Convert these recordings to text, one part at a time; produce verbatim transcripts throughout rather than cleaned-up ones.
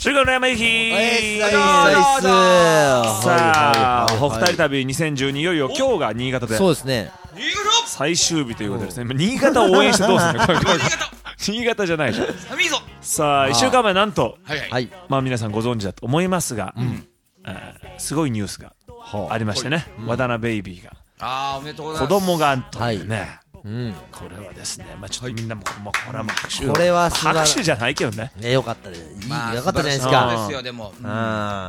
それから山行きさあお二人旅にせんじゅうにいよいよ今日が新潟でそうですね最終日ということですね。新潟を応援してどうするの新潟じゃないじゃん。 寒いぞ。 さあいっしゅうかんまえなんとはいはい、 はい、 まあ皆さんご存知だと思いますが、うんえー、すごいニュースがありましてね、うん、渡辺ベイビーがあーおめでとうござい子ます供がというね、はいうん、 これはですね、まあちょっとみんなも、はい、もうこれはもう拍手これは拍手じゃないけどね、 ねよかったです、いい、 まあ、 よかったじゃないですか。 そうですよでも、うん、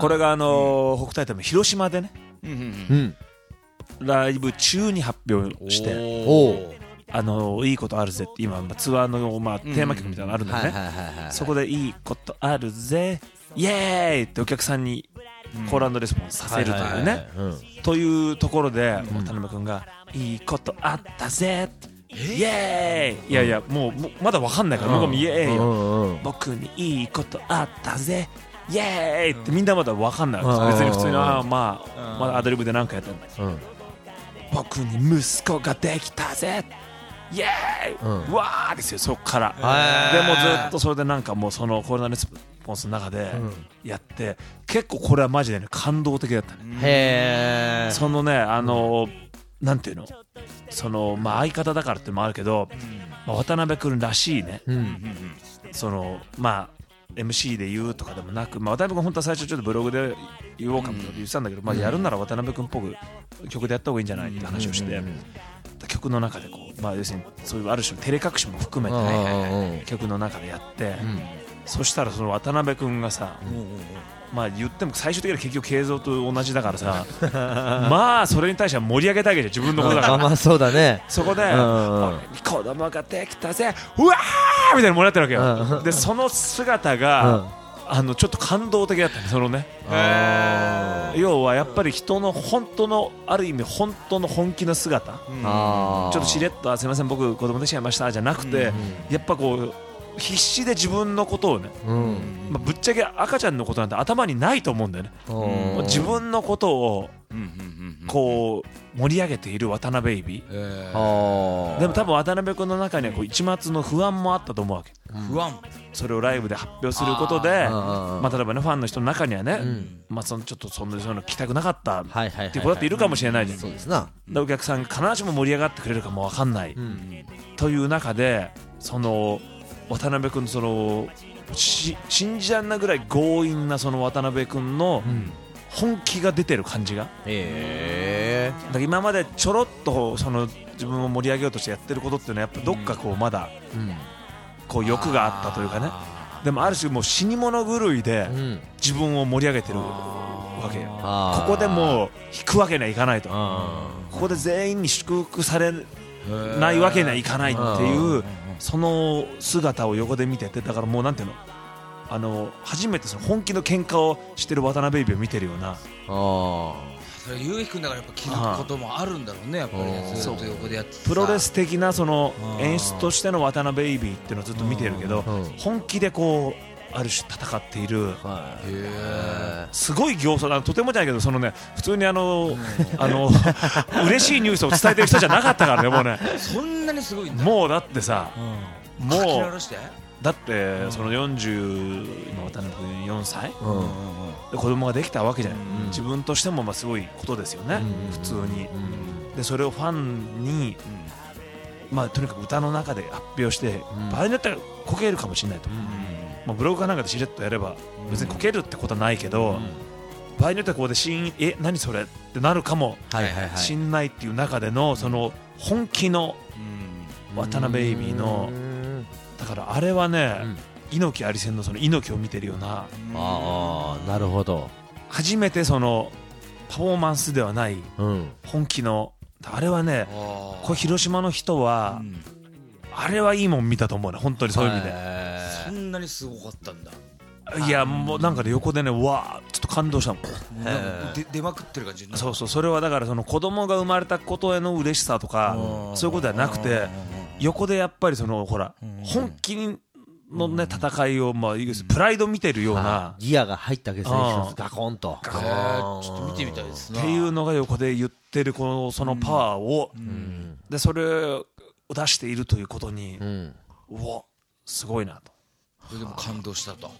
これがあのー、北海道の広島でね、 うんうんうん、ライブ中に発表して、 おあのー、いいことあるぜって今ツアーのまあテーマ曲みたいなのあるんだよね。そこでいいことあるぜイエーイってお客さんにコール&レスポンスさせるというね、というところで渡辺君がいいことあったぜイエーイ、いやいやもうまだわかんないから僕もイエーイよ、僕にいいことあったぜイエーイってみんなまだわかんない。別に普通にあまあまだアドリブで何かやったんだ。僕に息子ができたぜイエーイ、うわーですよそっから。でもずっとそれでなんかもうそのコール&レスポンスの中でやって結構これはマジでね感動的だったね。 へー、 そのねあのなんていうのそのまあ相方だからってのもあるけど、まあ、渡辺君らしいね、うん、そのまあ エムシー で言うとかでもなく、まあ、渡辺君本当は最初ちょっとブログで言おうかもと言ってたんだけど、まあ、やるなら渡辺君っぽく曲でやった方がいいんじゃないって話をして、曲の中でこう、まあ、要するにそういうある種の照れ隠しも含めて曲の中でやって、そしたらその渡辺君がさ、まあ言っても最終的には結局慶三と同じだからさまあそれに対しては盛り上げたいわけじゃん自分のことだから。 まあそうだね。 そこで子供ができたぜうわーみたいな盛り上がってるわけよ。でその姿があのちょっと感動的だったね。そのね要はやっぱり人の本当のある意味本当の本気の姿、ちょっとしれっとすいません僕子供できちゃいましたじゃなくて、やっぱこう必死で自分のことをね、うんまあ、ぶっちゃけ赤ちゃんのことなんて頭にないと思うんだよね。自分のことをこう盛り上げている渡辺ベイビー、えー、でも多分渡辺君の中にはこう一抹の不安もあったと思うわけ。 不安それをライブで発表することでまあ例えばねファンの人の中にはね、うんまあ、そのちょっとそんなそういうの聞きたくなかったっていうことだっているかもしれないじゃん。 そうですな。 でお客さんが必ずしも盛り上がってくれるかも分かんない、うん、という中でその渡辺君のそのし信じられないぐらい強引なその渡辺君の本気が出てる感じが、うん、えー、だから今までちょろっとその自分を盛り上げようとしてやってることっていうのはやっぱどっかこうまだこう欲があったというかね、でもある種もう死に物狂いで自分を盛り上げてるわけよ。ここでもう引くわけにはいかないと、ここで全員に祝福されないわけにはいかないっていうその姿を横で見てて、だからもうなんていうのあの初めてその本気の喧嘩をしてる渡辺ベイビーを見てるような。あそれゆうひくんだからやっぱ気づくこともあるんだろうねやっぱりね。ずっと横でやってプロレス的なその演出としての渡辺ベイビーっていうのをずっと見てるけど、本気でこうある種戦っている、すごい形相だ。とてもじゃないけどそのね普通にあのあの嬉しいニュースを伝えてる人じゃなかったからねもうねそんなにすごいんだ。 もうだってさ、もうだってそのよんじゅうの渡辺君よんさいで子供ができたわけじゃない、自分としてもまあすごいことですよね普通に。でそれをファンにまあとにかく歌の中で発表して場合によってはこけるかもしれないと、まあ、ブログかなんかでしれっとやれば別にこけるってことはないけど、場合によってはここでシーンえ何それってなるかもしんないっていう中でのその本気の渡辺ベイビーのだからあれはね、猪木ありせんのその猪木を見てるような。 ああなるほど。 初めてそのパフォーマンスではない本気のあれはね、これ広島の人はあれはいいもん見たと思うね本当にそういう意味で。 そんなにすごかったんだ。 いやもうなんかね横でねわーちょっと感動したもん。 で出まくってる感じ。 そうそうそれはだからその子供が生まれたことへの嬉しさとかそういうことではなくて横でやっぱりそのほら本気のね戦いをまあプライド見てるようなギアが入ったわけですね。一つガコンとちょっと見てみたいですねっていうのが横で言ってるこのそのパワーをでそれを出しているということにうわすごいなと。 それでも感動したと。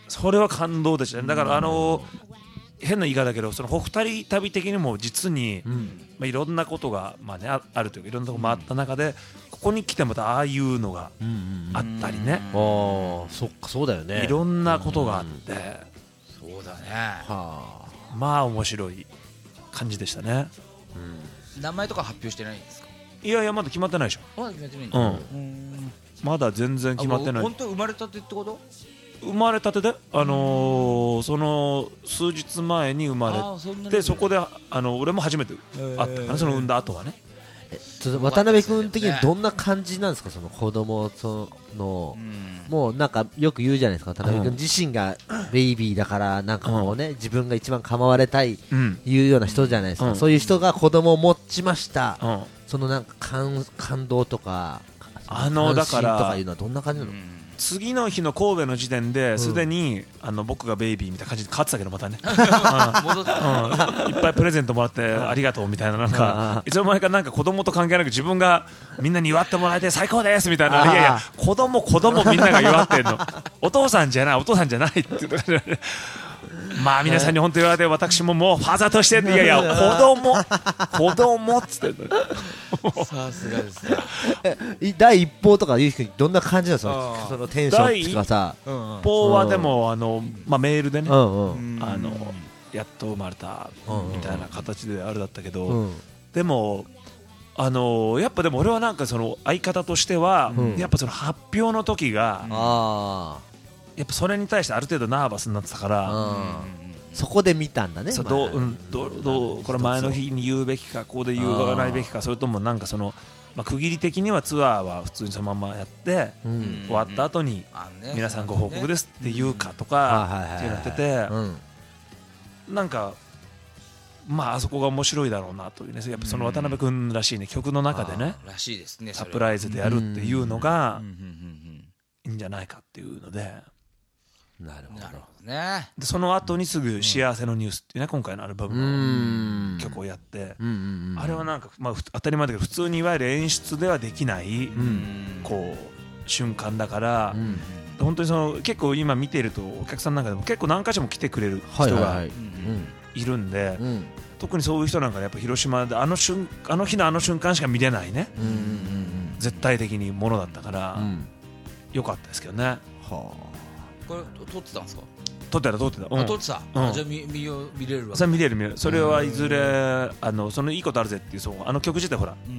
それは感動でしたね。だからあの変な言い方だけどそのお二人旅的にも実に、 うんまあ、いろんなことが、まあね、あ, あるというかいろんなところ回った中でここに来てまたああいうのがあったりね、 ああそっかそうだよねいろんなことがあって、 そうだね。 はあまあ面白い感じでしたね。 名前とか発表してないんですか？ いやいやまだ決まってないでしょ。 まだ決めてないんだ。 うんうんまだ全然決まってない。 本当に生まれたてってこと？ 生まれたてで、あのー、その数日前に生まれてそこであの俺も初めて会ったかな、その産んだ後はね。 えちょっと渡辺君的にどんな感じなんですか、その子供その、うん、もうなんかよく言うじゃないですか、渡辺君自身がベイビーだからなんかもうね、うん、自分が一番構われたい、うん、いうような人じゃないですか、うん、そういう人が子供を持ちました、うん、そのなんか 感, 感動とかあのだからとかいうのはどんな感じなの？ うん次の日の神戸の時点ですでに、うん、あの僕がベイビーみたいな感じで変わってたけどまたね戻ってうん、いっぱいプレゼントもらってありがとうみたいななんかいつの間にかなんか子供と関係なく自分がみんなに祝ってもらえて最高ですみたいないやいや子供子供みんなが祝ってんのお父さんじゃないお父さんじゃないって言ってまあ皆さんに本当に言われて私ももうファーザーとしていやいや子供子供っつってさすがですね第一報とかゆうきくんどんな感じなのそのそのテンションとかさ第一報はでもあの、まあ、メールでね、うんうん、あのやっと生まれたみたいな形であれだったけど、うん、でもあのやっぱでも俺はなんかその相方としては、うん、やっぱその発表の時が、うん、あやっぱそれに対してある程度ナーバスになってたから、うん、 そこで見たんだね。 そうどう、うん、どうどうこれ前の日に言うべきかここで言わないべきかそれともなんかその、まあ、区切り的にはツアーは普通にそのままやって、うん、終わった後に、うん、皆さんご報告ですって言うかとかっていうのやってて、うん、なんかまああそこが面白いだろうなというねやっぱその渡辺君らしいね曲の中でねらしいですねサプライズでやるっていうのがいいんじゃないかっていうので。 なるほどね、 でその後にすぐ「幸せのニュース」っていうね今回のアルバムの曲をやってあれはなんかまあ当たり前だけど普通にいわゆる演出ではできないこう瞬間だから本当にその結構今見ているとお客さんの中でも結構何回も来てくれる人がいるんで特にそういう人なんかやっぱ広島であの瞬あの日のあの瞬間しか見れないね絶対的にものだったから良かったですけどね。はあこれ撮ってたんですか？ 撮ってた撮ってた、 うん、撮ってた、うん、じゃあ 見, 見, 見れるわけ。 それ見れる見れるそれはいずれあのそのいいことあるぜっていうそうあの曲自体ほら、うん、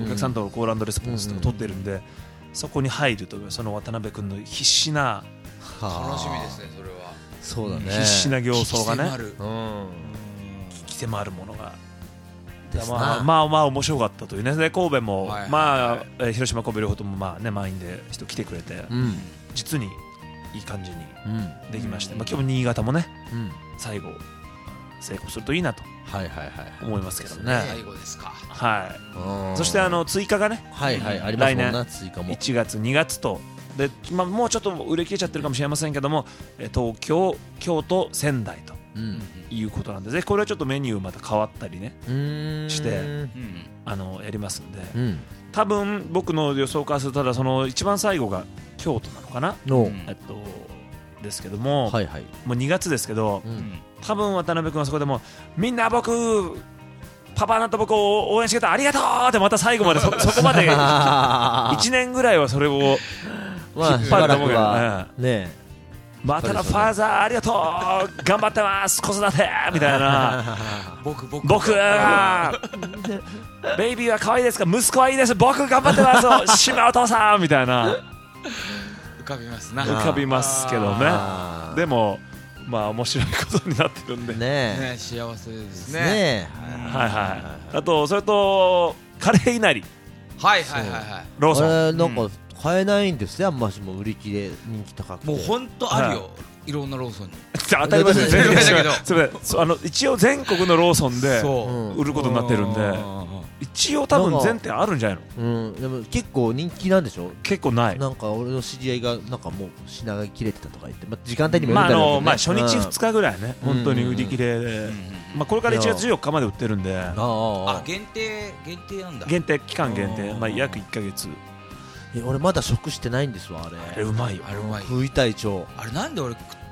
お客さんとのコール&レスポンスとか撮ってるんで、うん、そこに入るとその渡辺君の必死な楽しみですねそれは。 そうだね必死な形相がね聞き迫る、うん、 聞き迫るものがまあまあまあ面白かったというね。で神戸も、はいはいはい、まあ広島神戸両方ともまあね満員で人来てくれて、うん、実にいい感じにできまして、うんまあ、今日も新潟もね、うん、最後成功するといいなと思いますけどね。 最後ですか。 はい。そしてあの追加がね、 はいはいありますもんな追加もいちがつにがつとで、まあ、もうちょっと売れ切れちゃってるかもしれませんけども東京京都仙台ということなんで、ぜひこれはちょっとメニューまた変わったりねしてあのやりますんで、うん、多分僕の予想からするとただその一番最後が京都なのかな、えっとですけども、はいはい、もうにがつですけど、うん、多分渡辺君はそこでもみんな僕パパあなた僕を応援してくれてありがとうってまた最後まで そ, そこまでいちねんぐらいはそれを引っ張ると思うけどね。ねまたファーザーありがとう頑張ってます子育てみたいな僕僕僕ベイビーは可愛いですか息子はいいです僕頑張ってます島お父さんみたいな浮かびますな浮かびますけどね。でもまあ面白いことになってるんで ね, ね幸せですね。 ねはいはいあとそれとカレーいなりはいはいはいはいローソンあれなんか、うん買えないんですねあんましも売り切れ人気高くてもう本当あるよ、はい、いろんなローソンに当たり前ですねあの一応全国のローソンで売ることになってるんで一応多分全店あるんじゃないの。 うんでも結構人気なんでしょ。 結構ないなんか俺の知り合いがなんかもう品が切れてたとか言って、まあ、時間帯にもよるんだろうけど、ねまああのまあ、 初日ふつかぐらいね、うん、本当に売り切れで、まあ、これからいちがつじゅうよっかまで売ってるんでああ限定限定なんだ限定期間限定まあ約いっかげつえ俺まだ食してないんですわあれ。 あれうまいよ。 あれうまい。 食いたい超。 あれなんで俺食っ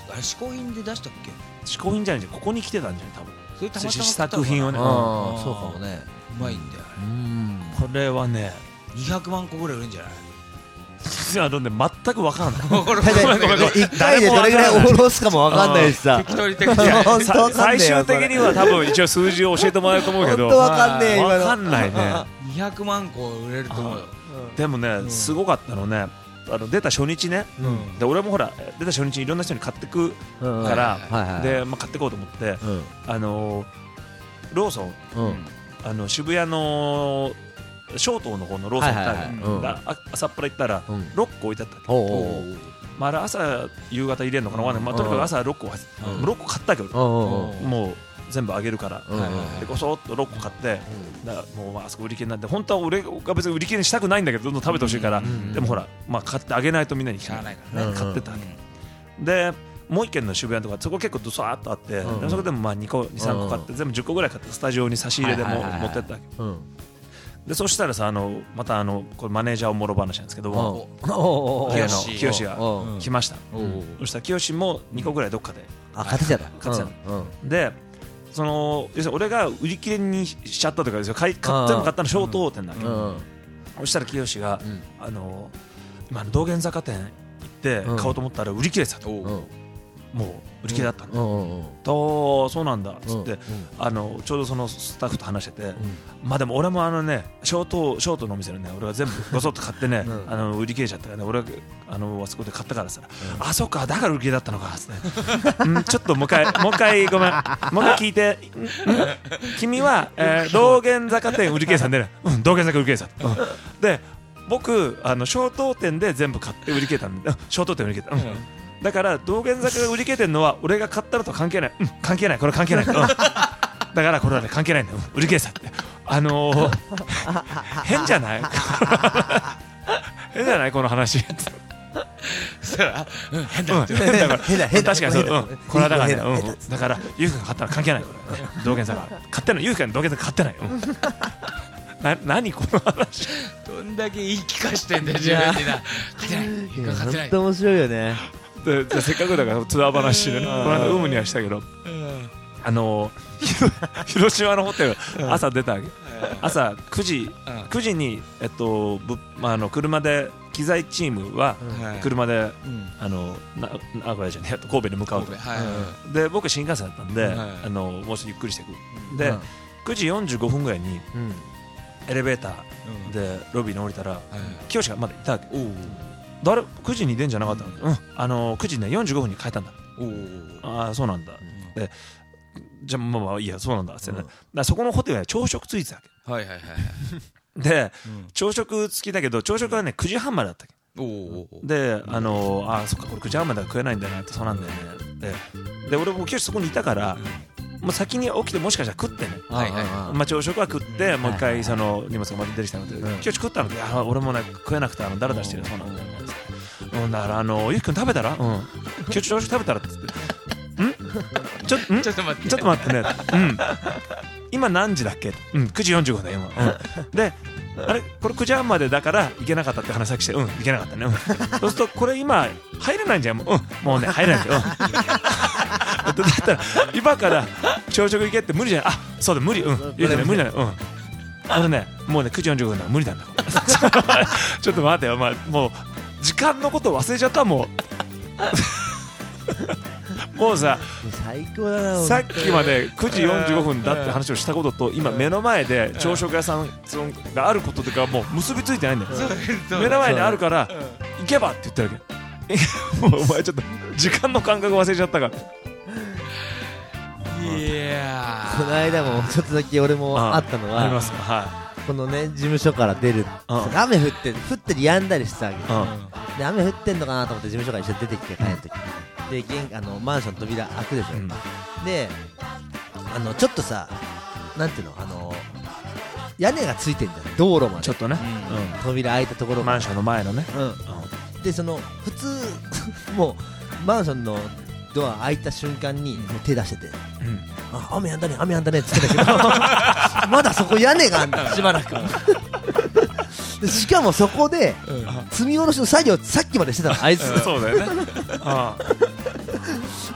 あれ嗜好品で出したっけ？ 嗜好品じゃないんじゃここに来てたんじゃない多分。 それたまたま試作品をね。 ああそうかもね。 うまいんだよあれ。 うんこれはねにひゃくまんこぐらい売るんじゃない？ あのね全く分かんない。 分かるだって一回でどれぐらいおろすかもわかんないしさ。 適当に適当にいや本当わかんね最えよ終的には多分一応数字を教えてもらえると思うけど本当わかんねえ今の。 分かんないね。 にひゃくまんこ売れると思うよ。 でもねすごかったのね、あの出た初日ね、 うんで俺もほら出た初日にいろんな人に買ってくうんから、 はいはいで、まあ、買ってこうと思って、 うんあのーローソン、 うんあの渋谷の小東の方のローソン行ったわけ、 はいはいはいうんだあ朝っぱら行ったらうんろっこ置いてあったわけ、 おうおうまあ、あれ朝夕方入れるのかな、わかんないまあ、とにかく朝ろっこ入ってうんもうろっこ買ったけど、 おうおうもう全部あげるから、 うんはいはいはいでこそっとろっこ買って、だからもうまああそこ売り切れになって本当は俺が別に売り切れにしたくないんだけどどんどん食べてほしいから、 んでもほら、まあ、買ってあげないとみんなにしゃあないからねね買ってたわけ、でもう一軒の渋谷とかそこ結構ドサーっとあって、 うんでそこでもまあにこにさんこ買って、全部じゅっこぐらい買ってスタジオに差し入れでも、 はいはいはいはい持ってったわけうんでそしたらさあのまたあのこれマネージャーおもろ話なんですけども、 おうおうおう例の清清がおう来ました、 おうおうそしたら清もにこぐらいどっかであ買ってきちゃった買ってきちゃっうんうんでその要するに俺が売り切れにしちゃったとかですよ買い買っても買ったの小東店だけど、 うんそしたら清が、 うんあの今の道玄坂店行ってうん買おうと思ったら売り切れてたと、 うんもう売り切れだったの、 うんうんうんとそうなんだっつって、 うんあのちょうどそのスタッフと話してて、まあでも俺もあのねショートショートのお店でね俺が全部ごそっと買ってね、 うんあの売り切れちゃったからね俺はあのあそこで買ったからさ、あそっかだから売り切れだったのかっつって、うん、ちょっともう一回もう一回ごめんもう一回聞いて、んん君は、えー、道玄坂店売り切れさんでね、うん、道玄坂売り切れさ、うん、で僕あの小東店で全部買って売り切れたんで、うん、小東店売り切れた、うんだから道玄坂が売り切れてるのは俺が買ったのと関係ない、うん、関係ないこれ関係ない、うん、だからこれはね関係ないんだよ、うん売り切れさってあのー、変じゃない変じゃないこの話そしたらうん変だってうん変だから変だ変だ確かにそう、 変だうん、これはだからね、 変だ変だうん、だからゆうくんが買ったの関係ないこれ道玄坂買ってんのゆうくんが道玄坂買ってない、うん、な何この話どんだけ言い聞かしてんだよ自分にな勝てないいや勝てない本当面白いよねでじゃあせっかくだからツアー話でねこの間有無にはしたけどあのー、広島のホテル朝出たわけ朝くじくじに、えっとぶまあ、あの車で機材チームは車で、 うんあのな名古屋じゃねえ神戸に向かうと神戸はいで僕新幹線だったんで、 はいあのもう少しゆっくりしていくで、 うんくじよんじゅうごふんぐらいにうんエレベータうんーでロビーに降りたらはい清がまだいたわけおう誰くじに出んじゃなかったの、うんあのくじねよんじゅうごふんに変えたんだおうああそうなんだでじゃあまあまあいいやそうなんだって、ねうんだからそこのホテルは朝食ついてたわけはいはいはいはいでうん朝食付きだけど朝食はねくじはんまでだったっけおうおうであのー、あーそっかこれくじはんまでは食えないんだよなってそうなんだよねでで俺も清そこにいたからもう先に起きてもしかしたら食ってねはいはいあまあ、朝食は食って、もう一はいはいはい回その荷物がまた出てきたので、 うん今日食ったので、あ俺もね食えなくてあのだらだらしてるそうなんだよね。うんだからあのゆうきくん食べたら、うん、今日朝食食べたらって言って、んちょんちょっと待ってちょっと待ってね、うん、今何時だっけ？うんくじよんじゅうごふんだよ今。うん、で。あれこれくじはんまでだから行けなかったって話さっきしてうん行けなかったね、うん、そうするとこれ今入れないんじゃんもう、うん、もうね入れないんだよ、うん、だったら今から朝食行けって無理じゃんあそうだ無理うん言うてね無理だねうん俺ねもうねくじよんじゅうごふんだ無理なんだちょっと待ってよ、まあ、もう時間のこと忘れちゃったもうもうさ最高だなさっきまでくじよんじゅうごふんだって話をしたことと今目の前で朝食屋さんがあることとかもう結びついてないんだよ目の前にあるから行けばって言ってるわけもうお前ちょっと時間の感覚忘れちゃったからいやこの間もちょっとだけ俺もあったのはありますかはこのね事務所から出るうん雨降って降ってりやんだりしてたわけいうんで雨降ってんのかなと思って事務所から一緒に出てきて帰るときで玄あのマンションの扉開くでしょ、 うんであのちょっとさなんていうのあの屋根がついてんじゃん道路までちょっとね扉開いたところからうんマンションの前のねうんでその普通もうマンションのドア開いた瞬間にもう手出しててうんあ雨やんだね雨やんだねって言ってたけどまだそこ屋根があんだしばらくでしかもそこで積み下ろしの作業さっきまでしてたのあいつそうだよねあ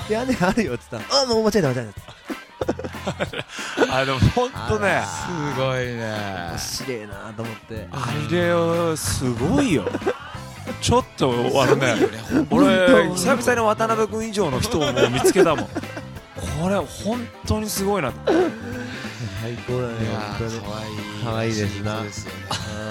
屋根あるよって言ったら、あもう間違えた間違えたあでも本当ねすごいね面白いなと思って、 あれはすごいよちょっとあのね俺久々に渡辺君以上の人をもう見つけたもんこれ本当にすごいなと最高だね本当にかわいいかわいいですなですよね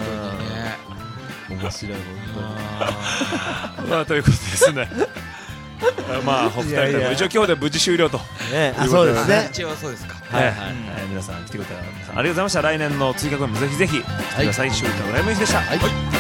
面白い本当にまあということですねまあお二人でも一応今日で無事終了とねあそうですね一応そうですかはいはい皆さん来てくれた皆さんありがとうございました来年の追加公演もぜひぜひ来てくださいしゅうたのライブインでしたはい